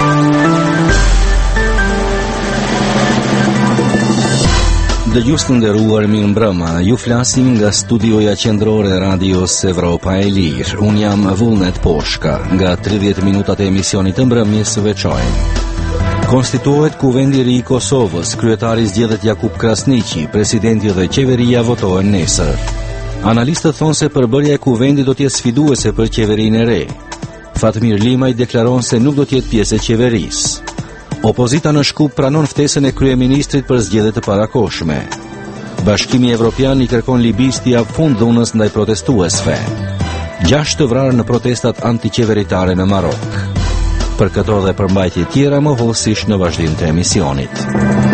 Dëgjues të nderuar, mirëmbrëma. Ju flasim nga studioja qendrore e Radios Evropa e Lirë. Unë jam Vullnet Poshka. Nga 30 minutat e emisionit të mbrëmjes së veçojmë. Konstituohet Kuvendi i ri i Kosovës, kryetari zgjedhet Jakub Krasniqi, presidenti dhe qeveria votohen nesër. Analistët thonë se përbërja e kuvendit do të jetë sfiduese për qeverinë e re. Fatmir Limaj deklaron se nuk do të jetë pjesë e qeverisë. Opozita në Shkup pranon ftesën e kryeministrit për zgjedhje të parakohshme. Bashkimi Evropian i kërkon Libisë të japë fund dhunës ndaj protestuesve. 6 të vrarë në protestat antiqeveritare në Marok. Për këto dhe përmbajtje tjera më hollësisht në vazhdim të emisionit.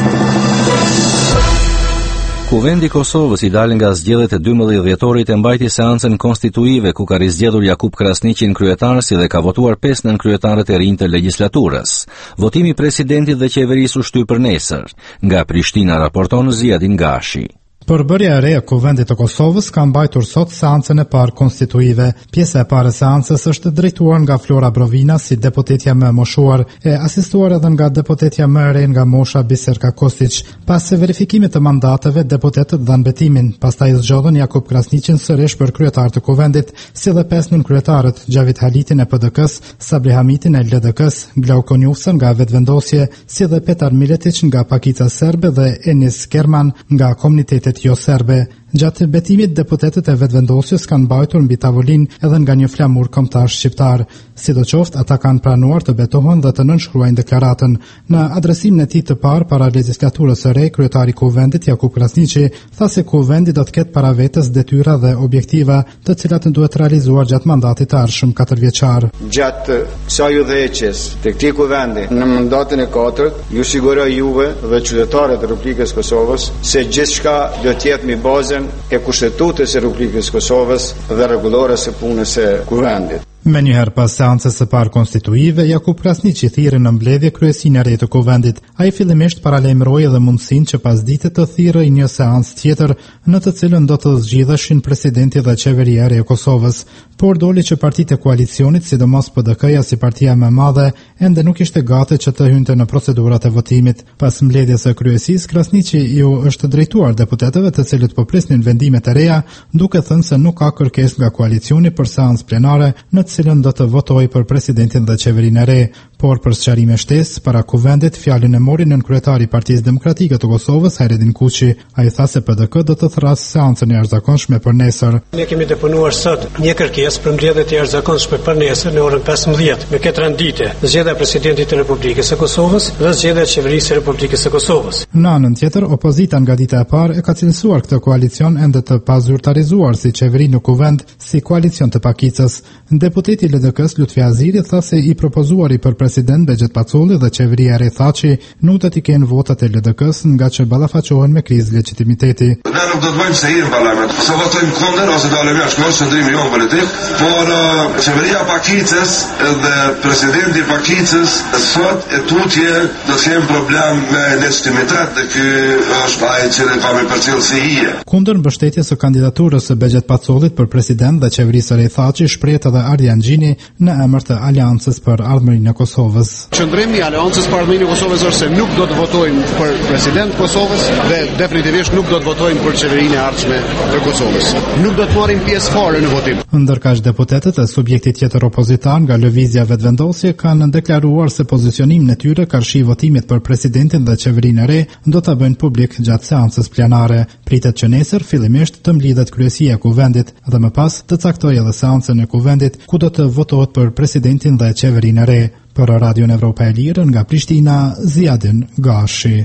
Kuvendi i Kosovës i dal nga zgjedhjet e 12 dhjetorit e mbajti seancën konstituive ku ka rizgjedhur Jakub Krasniqin kryetar, si dhe ka votuar 5 nënkryetarët e rinj të legjislaturës. Votimi i presidentit dhe qeverisë u shtyp për nesër. Nga Prishtina raporton Ziadin Gashi. Përbërja e re e Kuvendit të Kosovës ka mbajtur sot seancën e parë konstituive. Pjesa e parë e seancës është drejtuar nga Flora Brovina si deputetja më e moshuar, e asistuar edhe nga deputetja më e re nga mosha Biserka Kosic. Pas verifikimit të mandateve, deputetët dhanë betimin. Pastaj zgjodhen Jakub Krasniqin sërish për kryetar të Kuvendit, si dhe 5 nënkryetarët, Gjavit Halitin e PDK-s, Sabri Hamitin e LDK-s, Glauko Njufsën nga Vetvendosje, si dhe Petar Miletic nga Pakica Serbe dhe Enis Kerman nga komunitetet jo serbe. Gjatë betimit, deputetët e Vetvendosjes kanë mbajtur mbi tavolinë edhe nga një flamur kombëtar shqiptar. Sidoqoftë, ata kanë pranuar të betohen dhe të nënshkruajnë deklaratën. Në adresimin e tij të parë para legjislaturës së re, kryetari i Kuvendit Jakub Krasniqi tha se Kuvendi do të ketë para vetes detyra dhe objektiva, të cilat duhet realizuar gjatë mandatit të ardhshëm 4 vjeçar. Gjatë kësaj udhëheqjes të këtij Kuvendi në mandatin e 4, ju siguroj juve dhe qytetarët e Republikës Kosovës se gjithçka do të jetë mbi bazën e Kushtetutës së Republikës Kosovës dhe rregullores së punës së Kuvendit. Me njëherë pas seancës së parë konstituive, Jakub Krasniqi thirrë në mbledhje kryesinë e re të Kuvendit. Ai fillimisht paralajmëroi edhe mundësinë që pas dite të thirrë një seancë tjetër, në të cilën do të zgjidheshin presidenti dhe qeveria e re e Kosovës, por doli që partitë e koalicionit, sidomos PDK-ja si partia më e madhe, ende nuk ishte gati që të hynte në procedurat e votimit. Pas mbledhjes së kryesisë, Krasniqi ju është drejtuar deputetëve të cilët po prisnin vendimet e reja, duke thënë se nuk ka kërkesë nga koalicioni për seancë plenare në cilën do të votojë për presidentin dhe qeverinë e re, por për sqarime shtesë para Kuvendit fjalën e mori nënkryetari i Partisë Demokratike të Kosovës, Hajredin Kuçi. Ai tha se PDK do të thrasë seancën e jashtëzakonshme për nesër. Ne kemi deponuar sot një kërkesë për mbledhje të jashtëzakonshme për nesër në orën 15 me këtë rendite: zgjedhja e presidentit të Republikës së Kosovës dhe zgjedhja e qeverisë së Republikës së Kosovës. Në anën tjetër, opozita nga dita e parë e ka cilësuar këtë koalicion ende të pazyrtarizuar si qeveri në Kuvend si koalicion të Pakicës. Deputeti i LDK-s Lutfi Aziri tha se i propozuari për president Bexhet Pacolli dhe qeveria e re Thaçi nuk do t'i kenë votat e LDK-s nga që ballafaqohen me krizë legitimiteti. Ne nuk do të bëjmë se i në parlament, se votojmë kundër ose dalëm jashtë, kjo është qëndrimi jonë politik, por qeveria Pakicës dhe presidenti i Pakicës sot e tutje do të kenë problem me legitimitet dhe ky është ai që ka me përcjellë si hije. Kundër mbështetjes së kandidaturës së Bexhet Pacollit për president dhe qeverisë së re Thaçi shprehet edhe Ardian Gjini në emër të Aleancës për Ardhmërinë e Kosovës. Qëndrimi i Aleancës për Ardhmërinë e Kosovës është se nuk do të votojmë për president Kosovës dhe definitivisht nuk do të votojmë për qeverinë e ardhshme të Kosovës. Nuk do të marrim pjesë fare në votim. Ndërkaq deputetët e subjektit tjetër opozitar nga Lëvizja Vetvendosje kanë deklaruar se pozicionimin e tyre karshi votimit për presidentin dhe qeverinë e re do ta bëjnë publik gjatë seancës plenare. Pritet që nesër fillimisht të mlidhet kryesia e Kuvendit dhe më pas të caktojë edhe seancën e Kuvendit ku do të votohet për presidentin dhe qeverinë e re. Për Radion Evropa e Lirë nga Prishtina, Ziadin Gashi.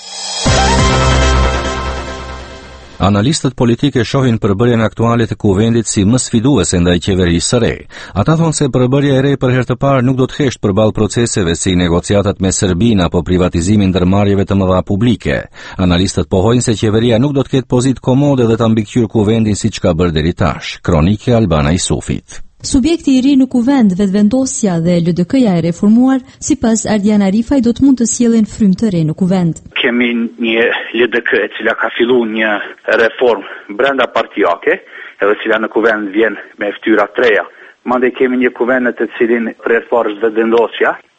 Analistët politike shohin përbërjen aktuale të Kuvendit si më sfiduese ndaj qeverisë së re. Ata thonë se përbërja e re për herë të parë nuk do të heshtë përballë proceseve si negociatat me Serbinë apo privatizimin ndërmarrjeve të mëdha publike. Analistët pohojnë se qeveria nuk do të ketë pozitë komode dhe ta mbikëqyrë Kuvendin siç ka bërë deri tash. Kronike Albana Isufit. Subjekti i ri në Kuvend, Vetvendosja dhe LDK-ja e reformuar, sipas Ardian Arifaj, do të mund të sjellin frymë të re në Kuvend. Kemi një LDK e cila ka filluar një reformë brenda partijake, edhe cila në Kuvend vjen me fytyra të reja. Mandej kemi një Kuvend të cilin për herë parë Vetvendosja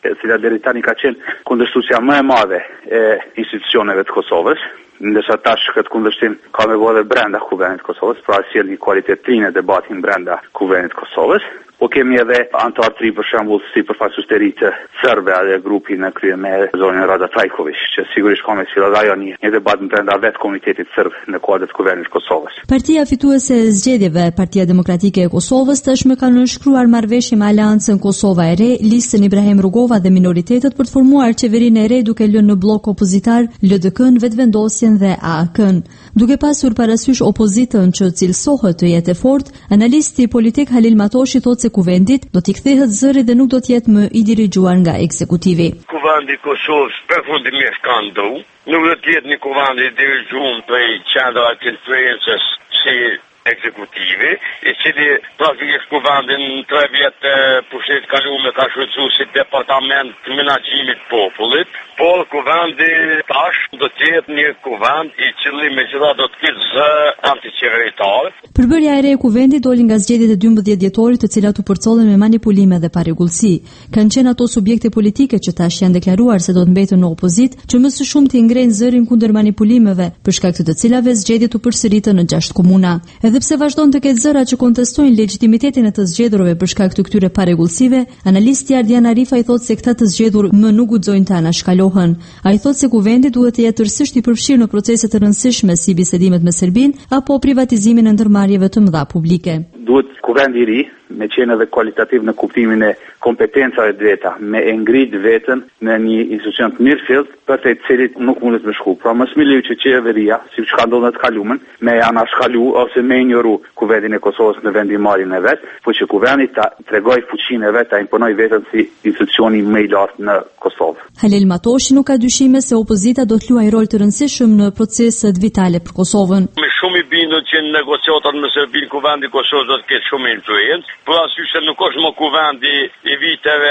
e cila deri tani ka qenë kundërshtuesja më e madhe e institucioneve të Kosovës, ndërsa tash këtë kundërshtim ka me vëllë brenda Kuvendit të Kosovës, pra sjell një kualitet të rinë debatin brenda Kuvendit të Kosovës. Po kemi edhe antar të ri për shembull si përfaqësues të ri të serbëve dhe grupi në krye me zonën Rada Trajković, që sigurisht ka me sjellë ajo një debat brenda vetë komunitetit serb në kuadër të Kuvendit të Kosovës. Partia fituese e zgjedhjeve, Partia Demokratike e Kosovës, tashmë ka nënshkruar marrëveshje me Aleancën Kosova e Re, listën Ibrahim Rugova dhe minoritetet për të formuar qeverinë e re duke lënë në blok opozitar LDK-n, Vetëvendosjen dhe AAK-n. Duke pasur parasysh opozitën që cilësohet të jetë e fortë, analisti politik Halil Matoshi thotë se kuvendit do t'i kthehet zëri dhe nuk do të jetë më i dirigjuar nga ekzekutivi. Kuvendi i Kosovës përfundimisht ka ndohur, nuk do të jetë një kuvend i dirigjuar prej qendrës së influencës si ekzekutivi, i cili praktikisht kuvendin në 3 vjet pushtetit kaluar ka shfrytzuar si departament të menaxhimit të popullit, por kuvendi tash do të jetë një kuvend i cili megjithatë do të ketë zë antiqeveritar. Përbërja e re e kuvendit doli nga zgjedhjet e 12 dhjetorit, të cilat u përcollen me manipulime dhe parregullsi. Kanë qenë ato subjekte politike që tash janë deklaruar se do të mbeten në opozit, që më së shumti ngrejnë zërin kundër manipulimeve, për shkak të cilave zgjedhjet u përsëritën në 6 komuna. Edhe pse vazhdon të ketë zëra që kontestojnë legitimitetin e të zgjedhurve për shkak të këtyre parregullsive, analisti Ardian Arifa i thotë se këta të zgjedhur më nuk guxojnë të anashkalohen. Ai thotë se kuvendi duhet të jetë tërësisht i përfshirë në procese të rëndësishme si bisedimet me Serbinë apo privatizimin e ndërmarrjeve të mëdha publike. Duhet kuvendi i ri me qenë edhe kualitativ në kuptimin e kompetencave të veta, me e ngrit veten në një institucion të mirëfillt për të cilit nuk mundet me shku. Pra mos më leju që qeveria, siç ka ndodhur në të kaluamën, me anashkalu ose me ignoru kuvendin e Kosovës në vendimarrjen e vet, por që kuvendi ta tregoj fuqinë e vet, ta imponoj veten si institucioni më i lartë në Kosovë. Halil Matoshi nuk ka dyshime se opozita do të luajë rol të rëndësishëm në proceset vitale për Kosovën. Shumë i bindur që në negociatat me Serbinë kuvendi i Kosovës do të ketë shumë influencë, por arsye se nuk është më kuvendi i viteve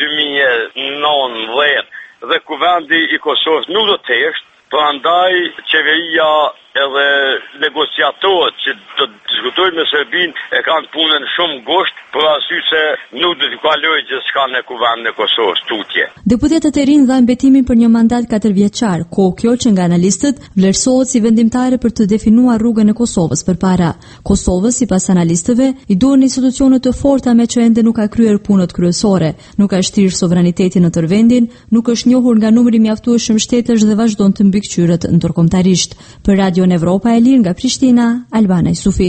2019 dhe kuvendi i Kosovës nuk do të jetë, prandaj qeveria edhe negociatorët që do të diskutojnë me Serbinë e kanë punën shumë ngusht, por arsye se nuk do të kalojë gjithçka në kuvendin e Kosovës tutje. Deputetët e rinj dhanë betimin për një mandat 4 vjeçar, kjo që nga analistët vlerësohet si vendimtare për të definuar rrugën e Kosovës përpara. Kosovës, sipas analistëve, i duhen institucione të forta me që ende nuk ka kryer punët kryesore, nuk ka shtirë sovranitetin në tërvendin, nuk është njohur nga numri mjaftueshëm shtetësh dhe vazhdon të mbikëqyret ndërkombëtarisht. Për Radio Evropa e Lirë nga Prishtina, Albana Jusufi.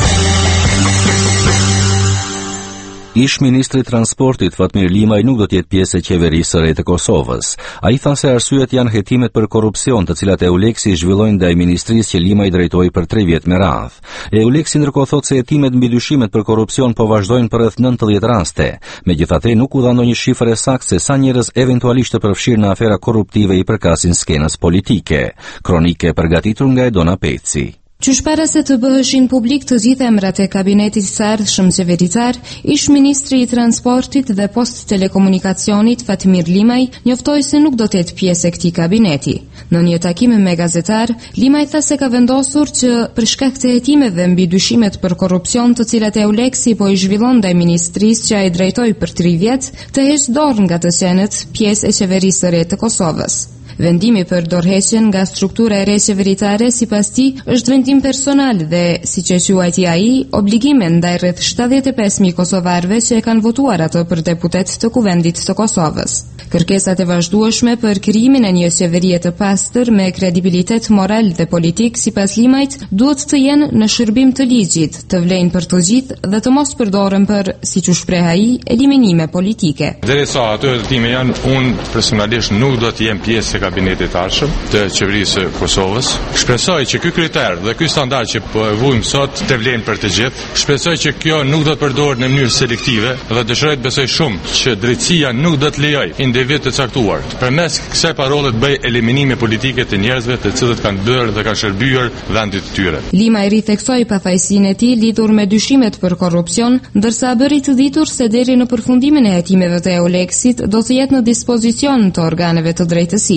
Ish ministri i transportit Fatmir Limaj nuk do të jetë pjesë e qeverisë së re të Kosovës. Ai tha se arsyet janë hetimet për korrupsion, të cilat EULEX-i zhvillojnë ndaj ministrisë që Limaj drejtoi për 3 vjet me radhë. EULEX-i ndërkohë thotë se hetimet mbi dyshimet për korrupsion po vazhdojnë për rreth 90 raste. Megjithatë, nuk u dha ndonjë shifër e saktë se sa njerëz eventualisht të përfshirë në afera korruptive i përkasin skenës politike. Kronike përgatitur nga Edona Peci. Qysh para se të bëheshin publik të gjitha emrat e kabinetit së ardhshëm qeveritar, ish ministri i transportit dhe post telekomunikacionit Fatmir Limaj njoftoi se nuk do të jetë pjesë e këtij kabineti. Në një takim me gazetar, Limaj tha se ka vendosur që për shkak të hetimeve mbi dyshimet për korrupsion të cilat EULEX-i po i zhvillon ndaj ministrisë që ai drejtoi për 3 vjet, të heqë dorë nga të qenët pjesë e qeverisë së re të Kosovës. Vendimi për dorëheqjen nga struktura e re qeveritare sipas tij është vendim personal dhe, siç e quajti ai, obligime ndaj rreth 75.000 kosovarëve që e kanë votuar atë për deputet të Kuvendit të Kosovës. Kërkesat e vazhdueshme për krijimin e një qeverie të pastër me kredibilitet moral dhe politik sipas Limajt duhet të jenë në shërbim të ligjit, të vlejnë për të gjithë dhe të mos përdoren për, siç u shpreh ai, eliminime politike. Derisa ato hetime janë, unë personalisht nuk do të jem pjesë e kabinetit të ardhshëm të qeverisë së Kosovës. Shpresoj që ky kriter dhe ky standard që po e vujmë sot të vlejnë për të gjithë. Shpresoj që kjo nuk do të përdoret në mënyrë selektive dhe dëshiroj të besoj shumë që drejtësia nuk do të lejojë individ të caktuar përmes kësaj parole të bëjë eliminime politike të njerëzve të cilët kanë bërë dhe kanë shërbyer vendit të tyre. Limaj ritheksoi pafajësinë e tij lidhur me dyshimet për korrupsion, ndërsa bëri të ditur se deri në përfundimin e hetimeve të EULEX-it do të jetë në dispozicion të organeve të drejtësisë.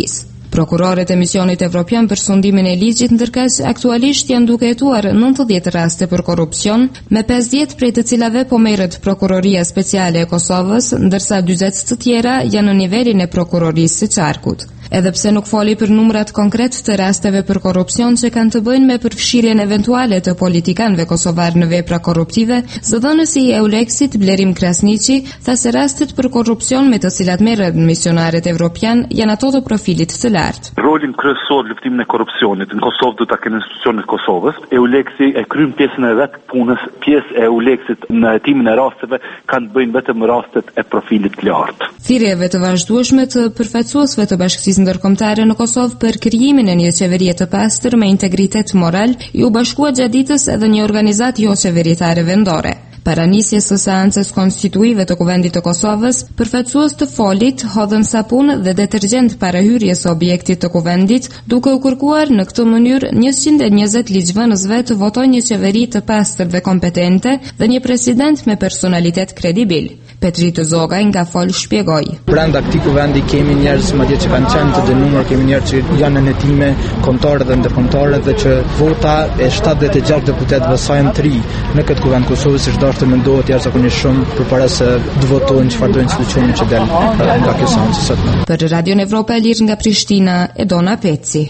Prokurorët e Misionit Evropian për sundimin e ligjit ndërkaq aktualisht janë duke hetuar 90 raste për korrupsion, me 50 prej të cilave po merret Prokuroria Speciale e Kosovës, ndërsa 40 të tjera janë në nivelin e Prokurorisë së Qarkut. Edhe pse nuk foli për numrat konkret të rasteve për korrupsion që kanë të bëjnë me përfshirjen eventuale të politikanëve kosovar në vepra korruptive, zëdhënësi i Euleksit Blerim Krasniqi tha se rastet për korrupsion me të cilat merren misionarët evropian janë ato të profilit të lartë. Rolin kryesor luftimin e korrupsionit në Kosovë do ta kenë institucionet e Kosovës. Euleksi e kryen pjesën e vet punës, pjesë e Euleksit në hetimin e rasteve kanë të bëjnë vetëm rastet e profilit të lartë. Thirrjeve të vazhdueshme të përfaqësuesve të Bashkisë Ndërkombëtare në Kosovë për krijimin e një qeverie të pastër me integritet moral u bashkua gjatë ditës edhe një organizatë jo qeveritare vendore. Para nisjes së seancës konstituive të Kuvendit të Kosovës, përfaqësues të folit hodhën sapun dhe detergjent para hyrjes së objektit të Kuvendit, duke u kërkuar në këtë mënyrë 120 ligjvënësve të votojnë një qeveri të pastër dhe kompetente dhe një president me personalitet kredibil. Petri Zogaj nga Fol shpjegoi. Brenda këtij kuvendi kemi njerëz madje që kanë qenë të dënuar, kemi njerëz që janë në hetime kombëtare dhe ndërkombëtare dhe që vota e 76 deputetëve sajnë 3 në këtë kuvend Kosovës është të mendohet jashtëzakonisht shumë përpara se të votojnë çfarë do institucioni që del nga kjo seancë sot. Për Radion Evropa e Lirë nga Prishtina, Edona Peci.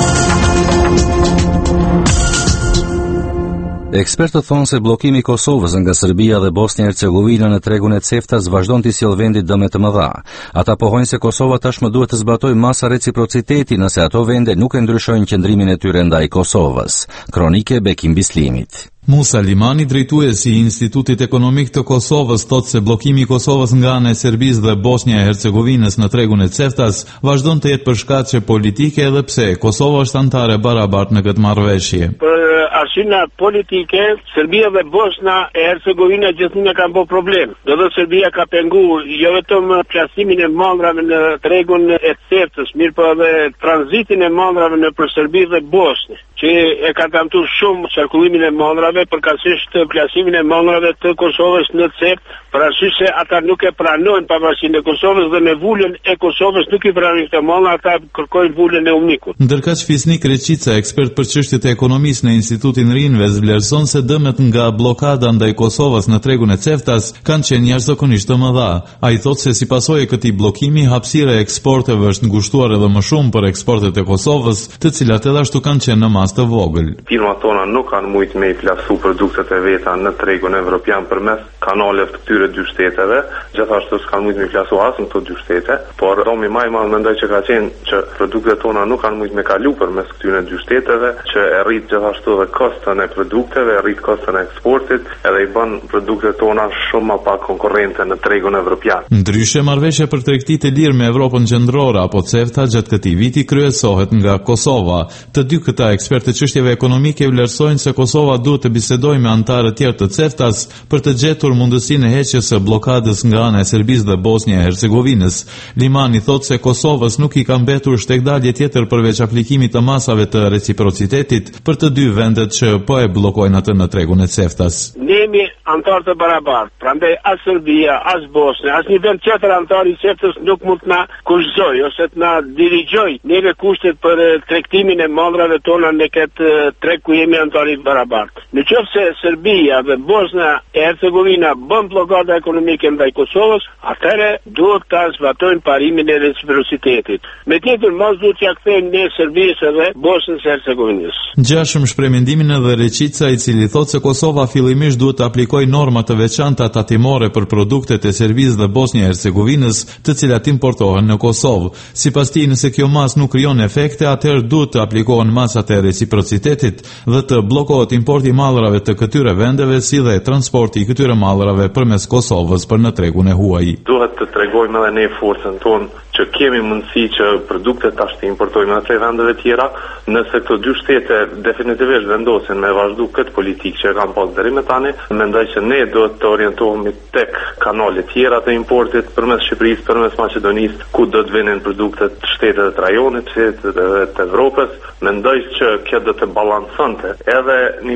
Ekspertët thonë se bllokimi i Kosovës nga Serbia dhe Bosnia-Hercegovina në tregun e CEFTA-s vazhdon të sjellë vendit dëme të mëdha. Ata pohojnë se Kosova tashmë duhet të zbatojë masa reciprociteti nëse ato vende nuk e ndryshojnë qëndrimin e tyre ndaj Kosovës. Kronike Bekim Bislimit. Musa Limani, drejtuesi i Institutit Ekonomik të Kosovës, thotë se bllokimi i Kosovës nga ana e Serbisë dhe Bosnia-Hercegovinës në tregun e CEFTA-s vazhdon të jetë për shkaqe politike edhe pse Kosova është antare barabartë në këtë marrëveshje. Për arsye politike, Serbia dhe Bosnia-Hercegovina gjithmonë kanë bërë problem. Do të Serbia ka penguar jo vetëm plasimin e mandrave në tregun e CEFTA-s, mirë po edhe tranzitin e mandrave nëpër Serbi dhe Bosnjë, që e ka damtuar shumë qarkullimin e mandrave, përkatësisht plasimin e mandrave të Kosovës në CEFTA, për arsye se ata nuk e pranojnë pavarësinë e Kosovës dhe me vulën e Kosovës nuk i pranojnë këtë mandra, ata kërkojnë vulën e UNIK-ut. Ndërkaq Fisnik Reqica, ekspert për çështjet e ekonomisë në Institutin Rinves, vlerëson se dëmet nga bllokada ndaj Kosovës në tregun e CEFTA-s kanë qenë jashtëzakonisht të mëdha. Ai thotë se si pasojë e këtij bllokimi, hapësira e eksporteve është ngushtuar edhe më shumë për eksportet e Kosovës, të cilat edhe ashtu kanë qenë në masë të vogël. Firmat tona nuk kanë mujt me i plasu produktet e veta në tregun evropian përmes kanaleve të këtyre dy shteteve, gjithashtu s'kan mujt me i plasu as në këto dy shtete, por domi më i madh mendoj që ka qenë që produktet tona nuk kanë mujt me kalu përmes këtyre dy shteteve, që e rrit gjithashtu edhe kostën e produkteve, e rrit kostën e eksportit, edhe i bën produktet tona shumë më pak konkurrente në tregun evropian. Ndryshe, marrëveshja për tregti të lirë me Evropën Qendrore apo CEFTA gjatë këtij viti kryesohet nga Kosova. Të dy këta ekspertë të çështjeve ekonomike vlerësojnë se Kosova duhet të bisedojë me anëtarët tjerë të CEFTA-s për të gjetur mundësinë e heqjes së bllokadës nga ana e Serbisë dhe Bosnia-Hercegovinës. Limani thotë se Kosovës nuk i ka mbetur shtekdalje tjetër përveç aplikimit të masave të reciprocitetit për të dy vendet që po e bllokojnë atë në tregun e CEFTA-s. Ne jemi antarë të barabartë, prandaj as Serbia, as Bosnia, as një vend tjetër antar i CEFTA-s nuk mund të na kushtojë ose të na dirigjojë neve kushtet për tregtimin e mandrave tona në këtë treg ku jemi antarë të barabartë. Në qoftë se Serbia dhe Bosnia-Hercegovina bën bllokada ekonomike ndaj Kosovës, atëherë duhet ta zbatojnë parimin e reciprocitetit. Me tjetër mos duhet t'ia kthejnë ne Serbisë dhe Bosnjës-Hercegovinës. Gjashëm shpreh mendimin edhe Reqica, i cili thotë se Kosova fillimisht duhet të aplikojë norma të veçanta tatimore për produktet e Serbisë dhe Bosnjë-Hercegovinës, të cilat importohen në Kosovë. Sipas tij, nëse kjo masë nuk krijon efekte, atëherë duhet të aplikohen masat e reciprocitetit dhe të bllokohet importi i mallrave të këtyre vendeve, si dhe transporti i këtyre mallrave përmes Kosovës për në tregun e huaj. Duhet të tregojmë edhe ne forcën tonë që kemi mundësi që produktet tash të importojmë nga tre vendeve tjera, nëse këto dy shtete definitivisht vendosen me vazhdu këtë politikë që kanë pas deri më tani, mendoj që ne duhet të orientohemi tek kanale tjera të importit përmes Shqipërisë, përmes Maqedonisë, ku do të vinin produktet të shtetet të rajonit, të Evropës. Mendoj që kjo do të balanconte edhe nivelin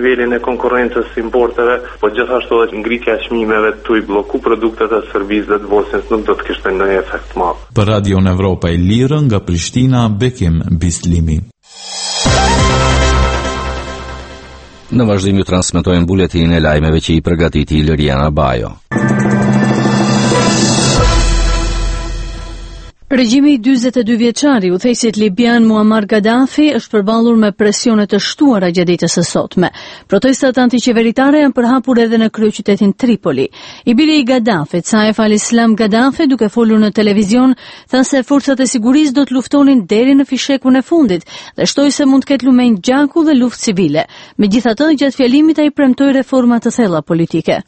konkurrencës importeve, po gjithashtu edhe ngritja e çmimeve tu i blloku produktet e servizëve të Bosnjës nuk do të kishte ndonjë efekt të madh. Për Radion Evropa e Lirë nga Prishtina, Bekim Bislimi. Në vazhdim ju transmetojmë buletin e lajmeve që i përgatiti Iliriana Bajo. Regjimi i 42 vjeçar i udhëheqësit libian Muammar Gaddafi është përballur me presione të shtuara gjatë ditës së sotme. Protestat antiqeveritare janë përhapur edhe në kryeqytetin Tripoli. I biri i Gaddafit, Saif al-Islam Gaddafi, duke folur në televizion, tha se forcat e sigurisë do të luftonin deri në fishekun e fundit dhe shtoi se mund të ketë lumenj gjaku dhe luftë civile. Megjithatë, gjatë fjalimit ai premtoi reforma të thella politike.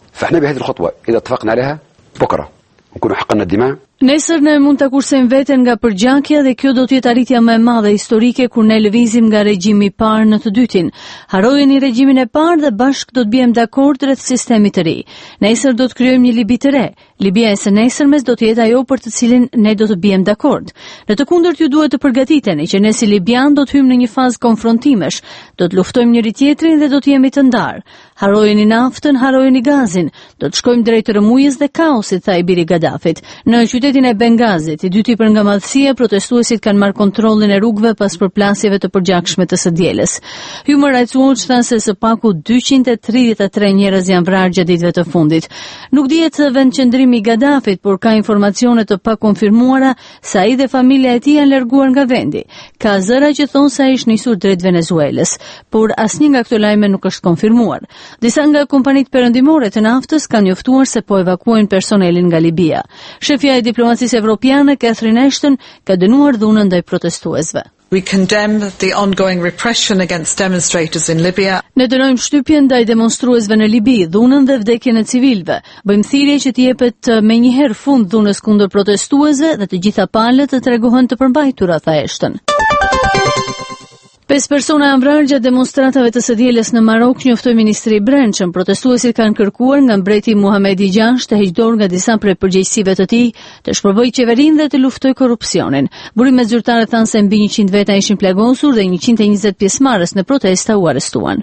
Nesër ne mund të kursejmë veten nga përgjakja dhe kjo do të jetë arritja më e madhe historike kur ne lëvizim nga regjimi i parë në të dytin. Harrojeni regjimin e parë dhe bashkë do të bijmë dakord rreth sistemit të ri. Nesër do të krijojmë një Libi të re. Libia e së nesërmes do të jetë ajo për të cilin ne do të bijmë dakord. Në të kundërt ju duhet të përgatiteni që ne si libian do të hyjmë në një fazë konfrontimesh, do të luftojmë njëri tjetrin dhe do të jemi të ndarë. Harrojeni naftën, harrojeni gazin. Do të shkojmë drejt rrëmujës dhe kaosit, tha i biri Gaddafit. Në qytetin e Bengazit, i dy tipër nga madhësia, protestuesit kanë marrë kontrollin e rrugëve pas përplasjeve të përgjakshme të së dielës. Human Rights Watch tha se së paku 233 njerëz janë vrarë gjatë ditëve të fundit. Nuk dihet vendqendrimi i Gaddafit, por ka informacione të pakonfirmuara se ai dhe familja e tij janë larguar nga vendi. Ka zëra që thonë se ai është nisur drejt Venezuelës, por asnjë nga këto lajme nuk është konfirmuar. Disa nga kompanitë perëndimore të naftës kanë njoftuar se po evakuojnë personelin nga Libia. Shefja e diplomacisë evropiane, Catherine Ashton, ka dënuar dhunën ndaj protestuesve. We condemn the ongoing repression against demonstrators in Libya. Ne dënojmë shtypjen ndaj demonstruesve në Libi, dhunën dhe vdekjen e civilëve. Bëjmë thirrje që të jepet menjëherë fund dhunës kundër protestuesve dhe të gjitha palët të tregohen të përmbajtura, tha Ashton. 5 persona janë vrarë gjatë demonstratave të së dielës në Marok, njoftoi ministri i Brendshëm. Protestuesit kanë kërkuar nga mbreti Muhamedi VI të heqë dorë nga disa prej përgjegjësive të tij, të shpërbojë qeverinë dhe të luftojë korrupsionin. Burimet zyrtare thanë se mbi 100 veta ishin plagosur dhe 120 pjesëmarrës në protesta u arrestuan.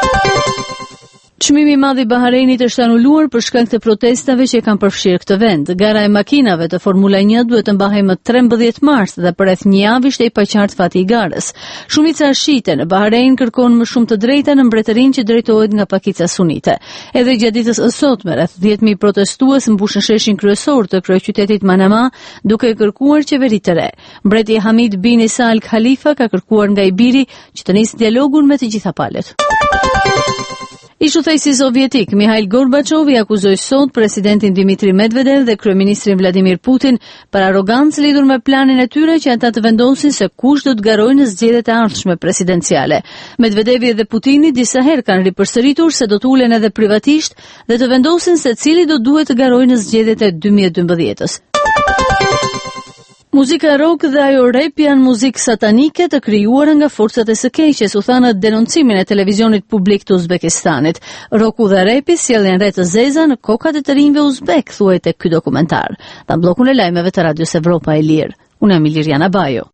Çmimi i madh i Bahreinit është anuluar për shkak të protestave që kanë përfshirë këtë vend. Gara e makinave të Formula 1 duhet të mbahej më 13 mars dhe për rreth një javë ishte i paqartë fati i garës. Shumica shiite në Bahrein kërkon më shumë të drejta në mbretërinë që drejtohet nga pakica sunite. Edhe gjatë ditës së sotme rreth 10.000 protestues mbushën sheshin kryesor të kryeqytetit Manama duke kërkuar qeveri të re. Mbreti Hamid bin Isa Al Khalifa ka kërkuar nga i biri që të nisë dialogun me të gjitha palët. Ish udhëheqësi sovjetik Mikhail Gorbachev i akuzoi sot presidentin Dmitri Medvedev dhe kryeministrin Vladimir Putin për arrogancë lidhur me planin e tyre që ata të vendosin se kush do të garojë në zgjedhjet e ardhshme presidenciale. Medvedevi dhe Putini disa herë kanë ripërsëritur se do të ulen edhe privatisht dhe të vendosin se cili do duhet të garojë në zgjedhjet e 2012-s. Muzika rock dhe ajo rap janë muzikë satanike të krijuara nga forcat e së keqes, u tha në denoncimin e televizionit publik të Uzbekistanit. Rocku dhe rapi sjellin re të zeza në kokat e të rinjve uzbek, thuhet tek ky dokumentar. Në bllokun e lajmeve të Radios Evropa e Lirë. Unë jam Iliriana Bajo.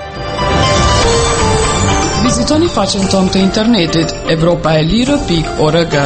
Vizitoni faqen tonë të internetit evropaelire.org.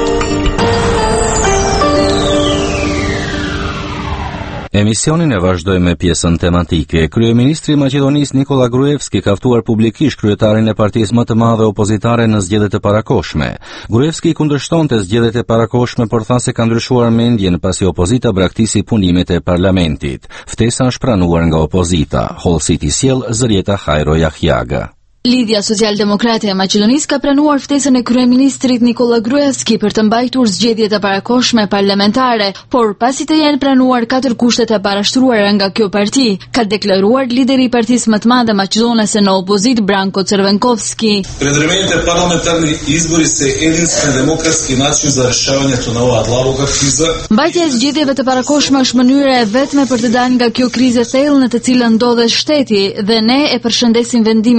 Emisionin e vazhdoj me pjesën tematike. Kryeministri i Maqedonisë Nikola Gruevski ka ftuar publikisht kryetarin e partisë më të madhe opozitare në zgjedhjet e parakohshme. Gruevski kundërshtonte zgjedhjet e parakohshme, por tha se ka ndryshuar mendjen pasi opozita braktisi punimet e parlamentit. Ftesa është pranuar nga opozita. Hall City sjell Zërieta Hajro Jahjaga. Lidhja Social-Demokrate e Maqedonisë ka pranuar ftesën e kryeministrit Nikola Gruevski për të mbajtur zgjedhjet e parakohshme parlamentare, por pasi të jenë pranuar 4 kushtet e parashtruara nga kjo parti, ka deklaruar lideri i partisë më të madhe maqedonese në opozit Branko Crvenkovski. Предвремените парламентарни избори се единствен демократски начин за решавањето на оваа длабока криза. Mbajtja e zgjedhjeve të parakohshme është mënyra e vetme për të dalë nga kjo krizë e thellë në të cilën ndodhet shteti dhe ne e përshëndesim vendimin tuaj,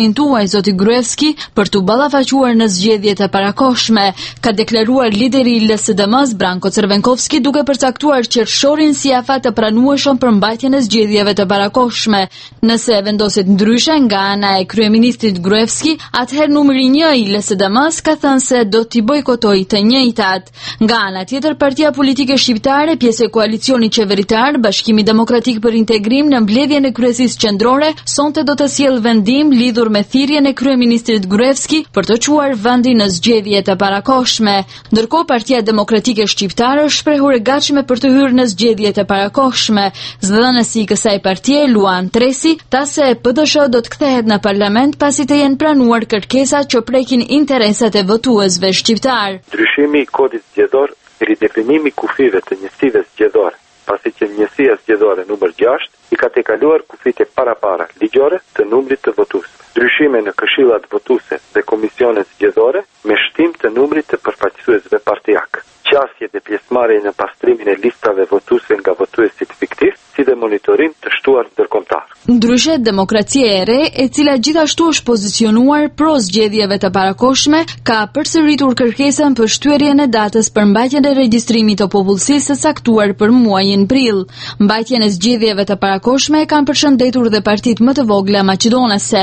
zoti Gruevski për t'u ballafaquar në zgjedhjet e parakohshme, ka deklaruar lideri i LSDM-s Branko Crvenkovski, duke përcaktuar qershorin si afat të pranueshëm për mbajtjen e zgjedhjeve të parakohshme. Nëse vendoset ndryshe nga ana e kryeministrit Gruevski, atëherë numri 1 i LSDM-s ka thënë se do t'i bojkotojë të njëjtat. Nga ana tjetër, Partia Politike Shqiptare, pjesë e koalicionit qeveritar, Bashkimi Demokratik për Integrim në mbledhjen e kryesisë qendrore, sonte do të sjellë vendim lidhur me thirrjen e kryeministrit Gruevski për të quar vendin në zgjedhjet e parakohshme. Ndërkohë, Partia Demokratike Shqiptare është shprehur e gatshme për të hyrë në zgjedhjet e parakohshme. Zëdhënësi i kësaj partie, Luan Tresi, tha se PDSH do të kthehet në parlament pasi të jenë pranuar kërkesat që prekin interesat e votuesve shqiptar. Ndryshimi i kodit zgjedhor, ridefinimi kufive të njësive zgjedhore, pasi që njësia zgjedhore numër 6 i ka tejkaluar kufitje para ligjore të numrit të votuesve. Ndryshime në këshillat votuese dhe komisionet zgjedhore me shtim të numrit të përfaqësuesve partijak. Qasje dhe pjesëmarrje në pastrimin e listave votuese nga votuesit fiktiv, si dhe monitorim të shtuar ndërkombëtar. Ndryshe, Demokracia e Re, e cila gjithashtu është pozicionuar pro zgjedhjeve të parakohshme, ka përsëritur kërkesën për shtyerjen e datës për mbajtjen e regjistrimit të popullsisë së caktuar për muajin prill. Mbajtjen e zgjedhjeve të parakohshme kanë përshëndetur dhe partitë më të vogla maqedonase.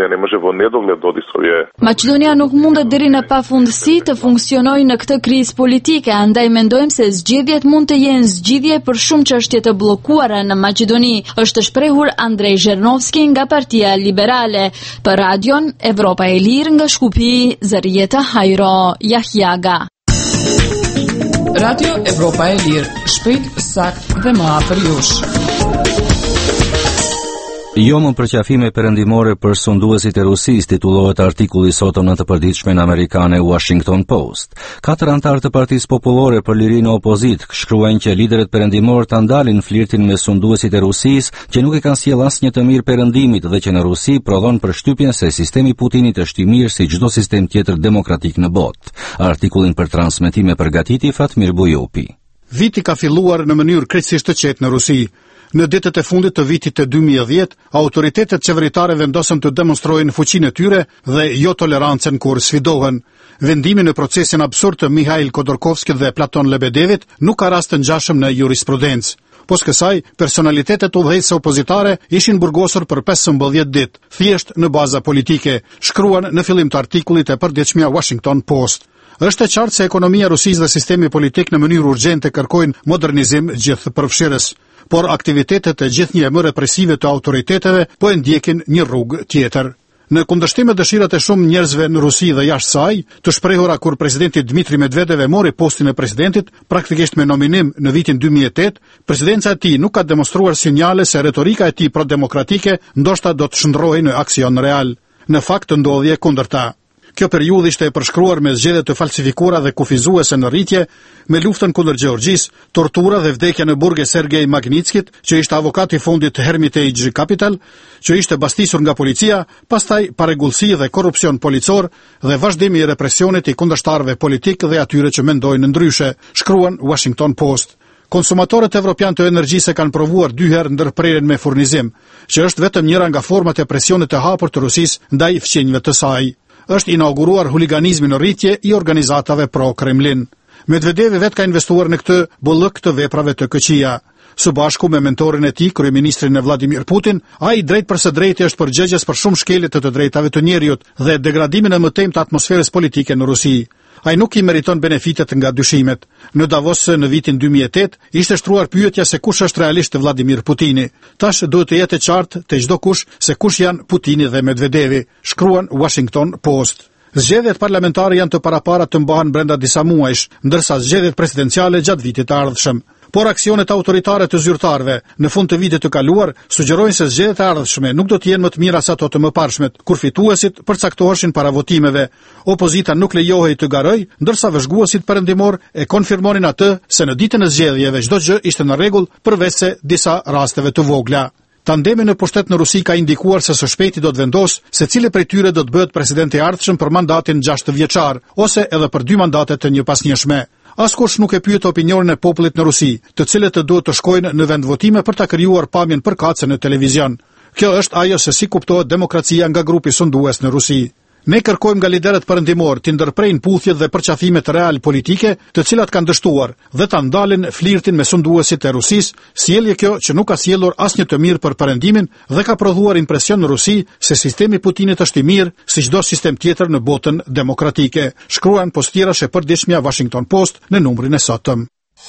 Maqedonia nuk mundet deri në pafundësi të funksionojë në këtë krizë politike, andaj mendojmë se zgjedhjet mund të jenë zgjidhje për shumë çështje të bllokuara në Maqedoni, është shprehur Andrej Zhernovski nga Partia Liberale. Për radion Evropa e Lirë nga Shkupi, Zarieta Hajro Jahjaga. Radio Evropa e Lirë, shpejt, sakt dhe më afër jush. Jo më përqafime perëndimore për sunduesit e Rusisë, titullohet artikulli sotëm në të përditshmen amerikane Washington Post. 4 antarë të Partisë Popullore për Lirinë e Opozitë shkruajnë që liderët perëndimor ta ndalin flirtin me sunduesit e Rusisë, që nuk e kanë sjellë asnjë të mirë perëndimit dhe që në Rusi prodhon përshtypjen se sistemi Putinit është i mirë si çdo sistem tjetër demokratik në botë. Artikullin për transmetim e përgatiti Fatmir Bujupi. Viti ka filluar në mënyrë krejtësisht të qetë në Rusi. Në ditët e fundit të vitit të 2010, autoritetet qeveritare vendosën të demonstrojnë fuqinë e tyre dhe jo tolerancën kur sfidohen. Vendimi në procesin absurd të Mikhail Khodorkovskit dhe Platon Lebedevit nuk ka rast të ngjashëm në jurisprudencë. Pos kësaj, personalitetet udhëheqëse opozitare ishin burgosur për 15 ditë, thjesht në baza politike, shkruan në fillim të artikullit e përditshmja Washington Post. Është e qartë se ekonomia e Rusisë dhe sistemi politik në mënyrë urgjente kërkojnë modernizim gjithëpërfshirës, por aktivitetet e gjithnjë më represive të autoriteteve po e ndjekin një rrugë tjetër. Në kundërshtim me dëshirat e shumë njerëzve në Rusi dhe jashtë saj, të shprehura kur presidenti Dmitri Medvedev e mori postin e presidentit, praktikisht me nominim në vitin 2008, presidenca e tij nuk ka demonstruar sinjale se retorika e tij prodemokratike ndoshta do të shndrohej në aksion real. Në fakt ndodhje kundërta. Kjo periudhë ishte e përshkruar me zgjedhje të falsifikuara dhe kufizuese në rritje, me luftën kundër Gjeorgjisë, tortura dhe vdekja në burg e Sergej Magnitskit, që ishte avokat i fundit Hermitage Capital, që ishte bastisur nga policia, pastaj parregullsi dhe korrupsion policor dhe vazhdimi i represionit i kundërshtarëve politik dhe atyre që mendojnë ndryshe, shkruan Washington Post. Konsumatorët evropian të energjisë kanë provuar 2 herë ndërprerjen me furnizim, që është vetëm njëra nga format e presionit të hapur të Rusisë ndaj fqinjve të saj. Është inauguruar huliganizmi në rritje i organizatave pro-Kremlin. Medvedev vet ka investuar në këtë bollëk të veprave të këqija. Së bashku me mentorin e tij, kryeministrin e Vladimir Putin, ai drejt për së drejti është përgjegjës për shumë shkelje të drejtave të njerëzit dhe degradimin e mëtejmë të atmosferës politike në Rusi. Ai nuk i meriton benefitet nga dyshimet. Në Davos në vitin 2008 ishte shtruar pyetja se kush është realisht Vladimir Putini. Tash duhet të jetë qartë te çdo kush se kush janë Putini dhe Medvedevi, shkruan Washington Post. Zgjedhjet parlamentare janë të parapara të mbahen brenda disa muajsh, ndërsa zgjedhjet presidenciale gjatë vitit të ardhshëm. Por aksionet autoritare të zyrtarëve në fund të vitit të kaluar sugjerojnë se zgjedhjet e ardhshme nuk do të jenë më të mira se ato të mëparshmet, kur fituesit përcaktoheshin para votimeve. Opozita nuk lejohej të garojë, ndërsa vëzhguesit perëndimor e konfirmonin atë se në ditën e zgjedhjeve çdo gjë ishte në rregull, përveç se disa rasteve të vogla. Tandemi në pushtet në Rusi ka indikuar se së shpejti do të vendos se cili prej tyre do të bëhet president i ardhshëm për mandatin 6 vjeçar ose edhe për 2 mandate të njëpasnjëshme. Askush nuk e pyet opinionin e popullit në Rusi, të cilët duhet të shkojnë në vendvotime për ta krijuar pamjen përkatëse në televizion. Kjo është ajo se si kuptohet demokracia nga grupi sundues në Rusi. Ne kërkojmë nga liderët perëndimor të ndërprejnë puthjet dhe përqafimet real politike, të cilat kanë dështuar dhe ta ndalin flirtin me sunduesit e Rusisë, sjellje kjo që nuk ka sjellur asnjë të mirë për perëndimin dhe ka prodhuar impresion në Rusi se sistemi Putinit është i mirë si çdo sistem tjetër në botën demokratike, shkruan postirash e përditshmja Washington Post në numrin e sotëm.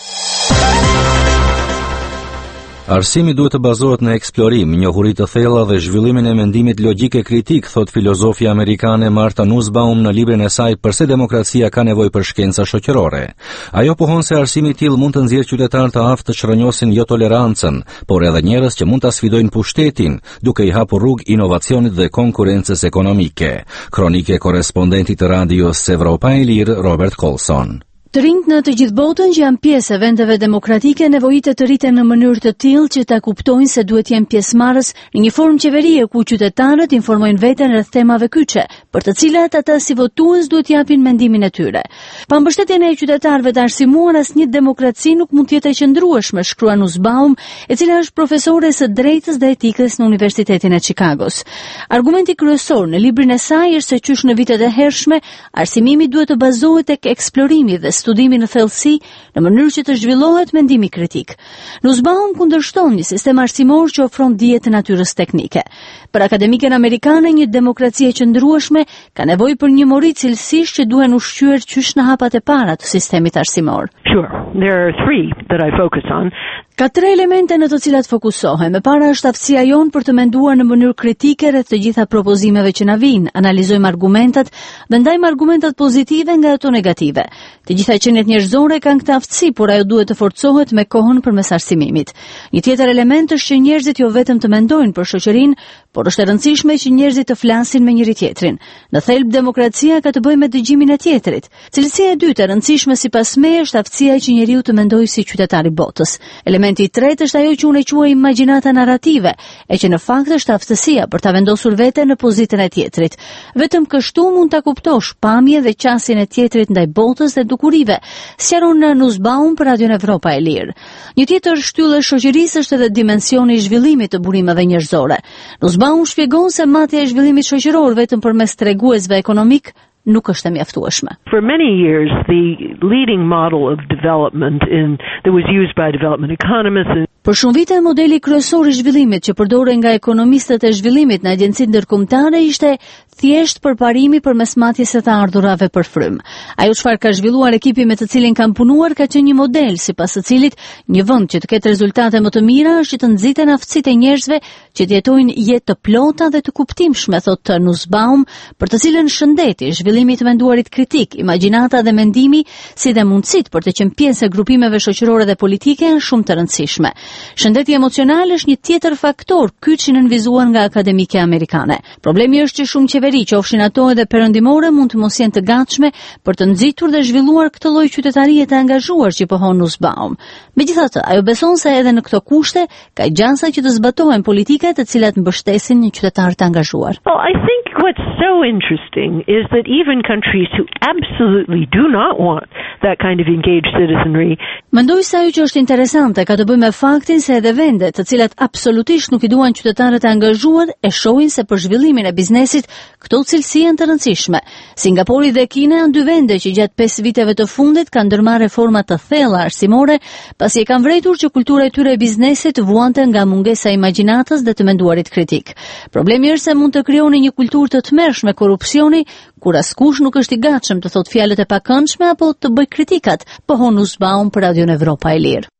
Arsimi duhet të bazohet në eksplorim, njohuri të thella dhe zhvillimin e mendimit logjike kritik, thot filozofja amerikane Martha Nussbaum në librin e saj Pse demokracia ka nevojë për shkenca shoqërore. Ajo pohon se arsimi i tillë mund të nxjerrë qytetarë të aftë të çrënjosin jo tolerancën, por edhe njerëz që mund ta sfidojnë pushtetin, duke i hapur rrugë inovacionit dhe konkurrencës ekonomike. Kronike korrespondentit të radios Evropa e Lirë, Robert Colson. Të rinjt në të gjithë botën që janë pjesë e vendeve demokratike nevojitet të rriten në mënyrë të tillë që ta kuptojnë se duhet jenë pjesëmarrës në një formë qeverie ku qytetarët informojnë veten rreth temave kyçe, për të cilat ata si votues duhet japin mendimin e tyre. Pa mbështetjen e qytetarëve të arsimuar, asnjë demokraci nuk mund të jetë e qëndrueshme, shkruan Nussbaum, e cila është profesore së drejtës dhe etikës në Universitetin e Chicagos. Argumenti kryesor në librin e saj është se qysh në vitet e hershme arsimimi duhet të bazohet tek eksplorimi dhe studimi në thellësi në mënyrë që të zhvillohet mendimi kritik. Nussbaum kundërshton një sistem arsimor që ofron dije të natyrës teknike. Për akademiken amerikane, një demokraci e qëndrueshme ka nevojë për një mori cilësish që duhen ushqyer qysh në hapat e para të sistemit arsimor. Sure, there are three that I focus on. Ka tre elemente në të cilat fokusohem. E para është aftësia jonë për të menduar në mënyrë kritike rreth të gjitha propozimeve që na vijnë, analizojmë argumentat dhe ndajmë argumentat pozitive nga ato negative. Të gjitha qeniet njerëzore kanë këtë aftësi, por ajo duhet të forcohet me kohën përmes arsimimit. Një tjetër element është që njerëzit jo vetëm të mendojnë për shoqërinë, por është e rëndësishme që njerëzit të flasin me njëri tjetrin. Në thelb demokracia ka të bëjë me dëgjimin e tjetrit. Cilësia e dytë e rëndësishme sipas meje është aftësia që njeriu të mendojë si qytetar i botës. Elementi i tretë është ajo që unë e quaj imagjinata narrative, e që në fakt është aftësia për ta vendosur veten në pozitën e tjetrit. Vetëm kështu mund ta kuptosh pamjen dhe qasjen e tjetrit ndaj botës dhe dukurive, sqaron Nussbaum për Radion Evropa e Lirë. Një tjetër shtyllë e shoqërisë është edhe dimensioni i zhvillimit të burimeve njerëzore. Nussbaum shpjegon se matja e zhvillimit shoqëror vetëm përmes treguesve ekonomik nuk është e mjaftueshme. For many years, the leading model of development that was used by development economists. Për shumë vite, modeli kryesor i zhvillimit që përdoren nga ekonomistët e zhvillimit në agjencitë ndërkombëtare ishte thjesht përparimi përmes matjes së të ardhurave për frym. Ajo çfarë ka zhvilluar ekipi me të cilin kanë punuar ka qenë një model sipas së cilit një vend që të ketë rezultate më të mira është që të nxiten aftësitë e njerëzve që të jetojnë jetë të plota dhe të kuptimshme, thotë Nussbaum, për të cilën shëndeti, zhvillimi i të menduarit kritik, imagjinata dhe mendimi, si dhe mundësitë për të qenë pjesë e grupimeve shoqërore dhe politike janë shumë të rëndësishme. Shëndeti emocional është një tjetër faktor kyç i nënvizuar nga akademike amerikane. Problemi është që shumë qeveri, qofshin ato edhe perëndimore, mund të mos jenë të gatshme për të nxitur dhe zhvilluar këtë lloj qytetarie të angazhuar që pohon Nussbaum. Megjithatë, ajo beson se edhe në këto kushte ka gjasa që të zbatohen politikat të cilat mbështesin një qytetar të angazhuar. Well, I think what's so interesting is that even countries who absolutely do not want that kind of engaged citizenry. Mendoj se ajo që është interesante ka të bëjë me faktin se edhe vendet të cilat absolutisht nuk i duan qytetarët e angazhuar e shohin se për zhvillimin e biznesit këto cilësi janë të rëndësishme. Singapuri dhe Kina janë dy vende që gjatë 5 viteve të fundit kanë ndërmarrë reforma të thella arsimore, pasi e kanë vërejtur që kultura e tyre e biznesit vuante nga mungesa e imagjinatës dhe të menduarit kritik. Problemi është se mund të krijoni një kulturë të tmerrshme korrupsioni, kur askush nuk është i gatshëm të thotë fjalët e pakëndshme apo të bëjë kritikat, pohon Nussbaum për Radion Evropa e Lirë.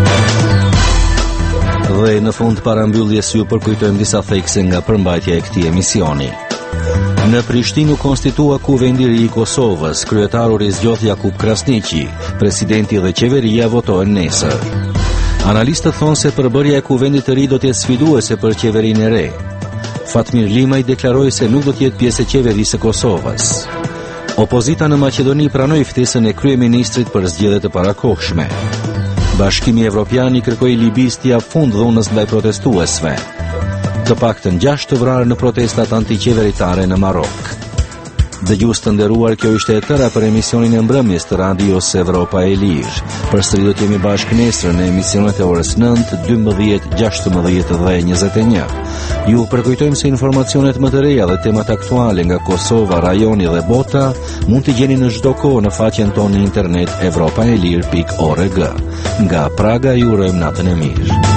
Dhe në fund parambylljes ju përkujtojmë disa thekse nga përmbajtja e këtij emisioni. Në Prishtinë u konstitua Kuvendi i ri i Kosovës, kryetari u rizgjodh Jakub Krasniqi, presidenti dhe qeveria votojnë nesër. Analistët thonë se përbërja e kuvendit të ri do të jetë sfiduese për qeverinë e re. Fatmir Limaj deklaroi se nuk do të jetë pjesë e qeverisë së Kosovës. Opozita në Maqedoni pranoi ftesën e kryeministrit për zgjedhje të parakohshme. Bashkimi Evropian i kërkoi Libisë të japë fund dhunës ndaj protestuesve. Të paktën 6 të vrarë në protestat antiqeveritare në Marok. Dëgjues të nderuar, kjo ishte e tëra për emisionin e mbrëmjes të Radios Evropa e Lirë. Përsëri do të jemi bashkë nesër në emisionet e orës 9, 12, 16 dhe 21. Ju përkujtojmë se informacionet më të reja dhe temat aktuale nga Kosova, rajoni dhe bota mund t'i gjeni në çdo kohë në faqen tonë në internet evropaelir.org. Nga Praga ju urojmë natën e mirë.